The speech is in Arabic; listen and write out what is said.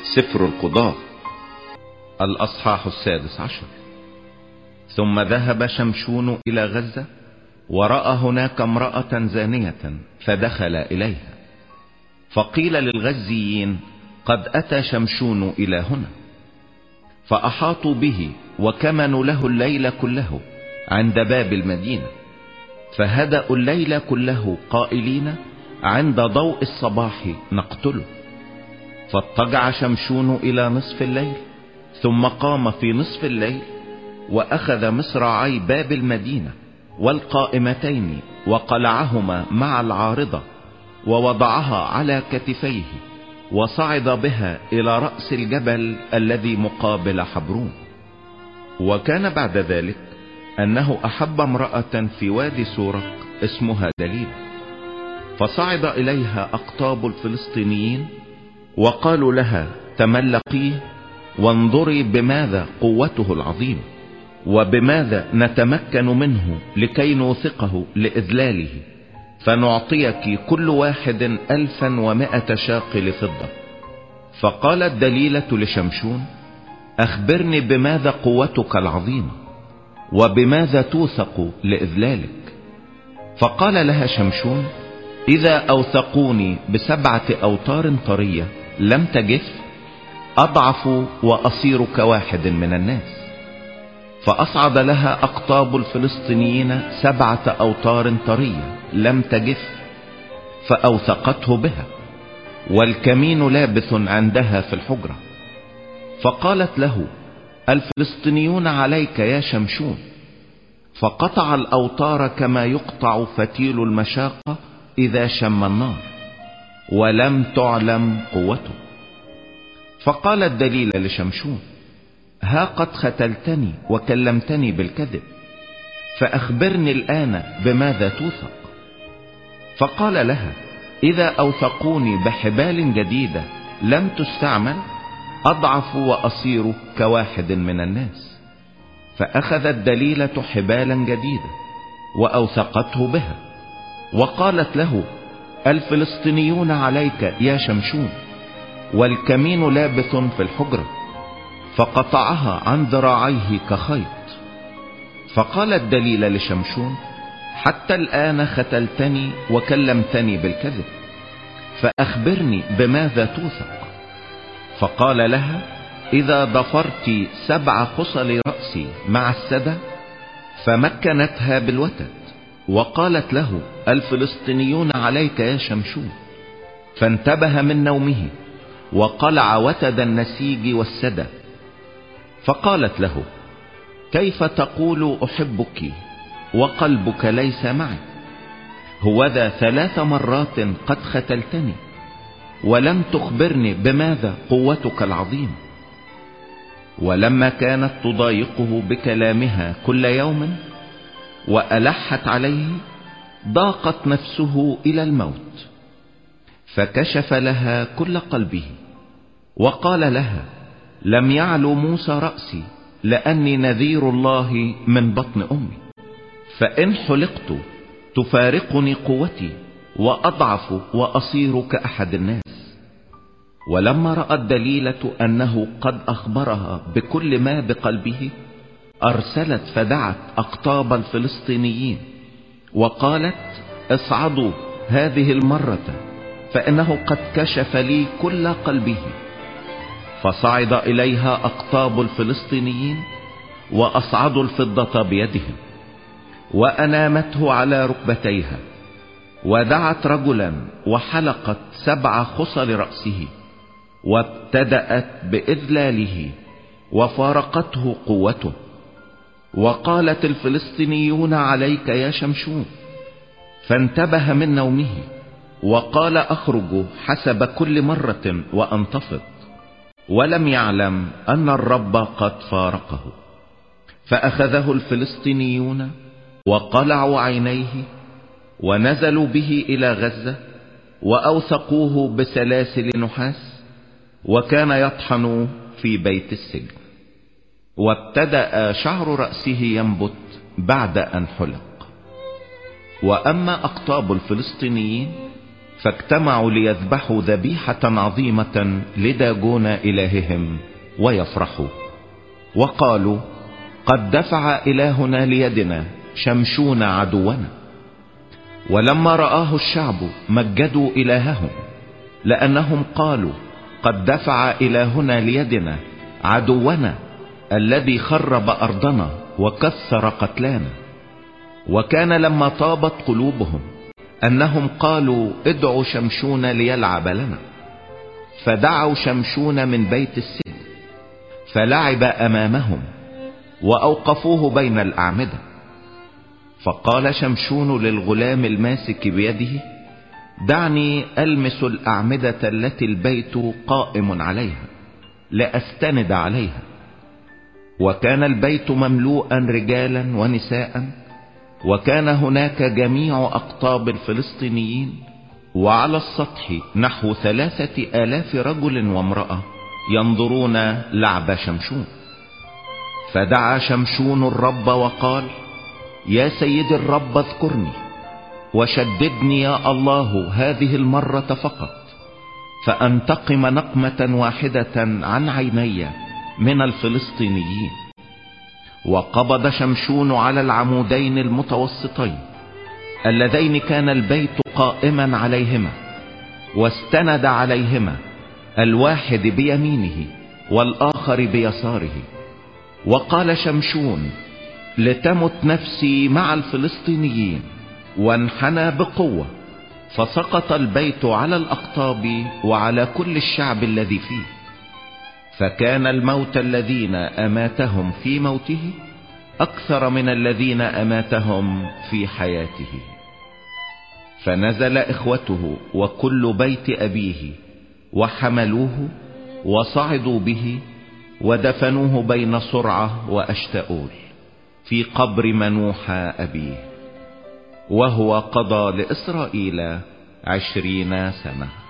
سفر القضاة الأصحاح 16. ثم ذهب شمشون إلى غزة ورأى هناك امرأة زانية فدخل إليها، فقيل للغزيين: قد أتى شمشون إلى هنا. فأحاطوا به وكمنوا له الليل كله عند باب المدينة، فهدأوا الليل كله قائلين: عند ضوء الصباح نقتله. فاضطجع شمشون إلى نصف الليل، ثم قام في نصف الليل وأخذ مصراعي باب المدينة والقائمتين وقلعهما مع العارضة ووضعها على كتفيه، وصعد بها إلى رأس الجبل الذي مقابل حبرون. وكان بعد ذلك أنه أحب امرأة في وادي سورق اسمها دليلة، فصعد إليها أقطاب الفلسطينيين وقالوا لها: تملقيه وانظري بماذا قوته العظيمة، وبماذا نتمكن منه لكي نوثقه لإذلاله، فنعطيك كل واحد 1100 شاقل فضة. فقالت دليلة لشمشون: أخبرني بماذا قوتك العظيمة، وبماذا توثق لإذلالك. فقال لها شمشون: إذا أوثقوني ب7 أوتار طرية لم تجف، أضعف وأصير كواحد من الناس. فأصعد لها أقطاب الفلسطينيين 7 أوتار طرية لم تجف، فأوثقته بها، والكمين لابث عندها في الحجرة. فقالت له: الفلسطينيون عليك يا شمشون. فقطع الأوتار كما يقطع فتيل المشاقة إذا شم النار، ولم تعلم قوته. فقالت دليلة لشمشون: ها قد ختلتني وكلمتني بالكذب، فأخبرني الآن بماذا توثق. فقال لها: إذا أوثقوني بحبال جديدة لم تستعمل، أضعف وأصير كواحد من الناس. فأخذت دليلة حبالا جديدة وأوثقته بها، وقالت له: الفلسطينيون عليك يا شمشون، والكمين لابث في الحجرة. فقطعها عن ذراعيه كخيط. فقالت دليلة لشمشون: حتى الآن ختلتني وكلمتني بالكذب، فأخبرني بماذا توثق. فقال لها: إذا ضفرت 7 خصل رأسي مع السدى. فمكنتها بالوتد، وقالت له: الفلسطينيون عليك يا شمشون. فانتبه من نومه وقلع وتد النسيج والسدى. فقالت له: كيف تقول أحبك وقلبك ليس معي؟ هوذا 3 مرات قد ختلتني، ولم تخبرني بماذا قوتك العظيمة. ولما كانت تضايقه بكلامها كل يوم وألحت عليه، ضاقت نفسه إلى الموت، فكشف لها كل قلبه وقال لها: لم يعلو موسى رأسي، لأني نذير الله من بطن أمي. فإن حلقت تفارقني قوتي، وأضعف وأصير كأحد الناس. ولما رأت دليلة أنه قد أخبرها بكل ما بقلبه، أرسلت فدعت أقطاب الفلسطينيين وقالت: اصعدوا هذه المرة، فإنه قد كشف لي كل قلبه. فصعد إليها أقطاب الفلسطينيين وأصعدوا الفضة بيدهم، وأنامته على ركبتيها، ودعت رجلا وحلقت 7 خصل رأسه، وابتدأت بإذلاله، وفارقته قوته. وقالت: الفلسطينيون عليك يا شمشون. فانتبه من نومه وقال: أخرج حسب كل مرة وأنتفض، ولم يعلم أن الرب قد فارقه. فأخذه الفلسطينيون وقلعوا عينيه، ونزلوا به إلى غزة، وأوثقوه بسلاسل نحاس، وكان يطحن في بيت السجن. وابتدأ شعر رأسه ينبت بعد أن حلق. وأما أقطاب الفلسطينيين فاجتمعوا ليذبحوا ذبيحة عظيمة لداجون إلههم ويفرحوا، وقالوا: قد دفع إلهنا ليدنا شمشون عدونا. ولما رآه الشعب مجدوا إلههم، لأنهم قالوا: قد دفع إلهنا ليدنا عدونا الذي خرب أرضنا وكسر قتلانا. وكان لما طابت قلوبهم أنهم قالوا: ادعوا شمشون ليلعب لنا، فدعوا شمشون من بيت السجن فلعب أمامهم وأوقفوه بين الأعمدة. فقال شمشون للغلام الماسك بيده: دعني ألمس الأعمدة التي البيت قائم عليها لأستند عليها. وكان البيت مملوءا رجالا ونساء، وكان هناك جميع أقطاب الفلسطينيين، وعلى السطح نحو 3000 رجل وامرأة ينظرون لعب شمشون. فدعا شمشون الرب وقال: يا سيد الرب اذكرني وشددني يا الله هذه المرة فقط، فأنتقم نقمة واحدة عن عيني من الفلسطينيين. وقبض شمشون على العمودين المتوسطين اللذين كان البيت قائما عليهما، واستند عليهما، الواحد بيمينه والآخر بيساره. وقال شمشون: لتمت نفسي مع الفلسطينيين، وانحنى بقوة، فسقط البيت على الأقطاب وعلى كل الشعب الذي فيه. فكان الموت الذين أماتهم في موته أكثر من الذين أماتهم في حياته. فنزل إخوته وكل بيت أبيه وحملوه وصعدوا به ودفنوه بين صرعة وأشتاؤول في قبر منوح أبيه، وهو قضى لإسرائيل 20 سنة.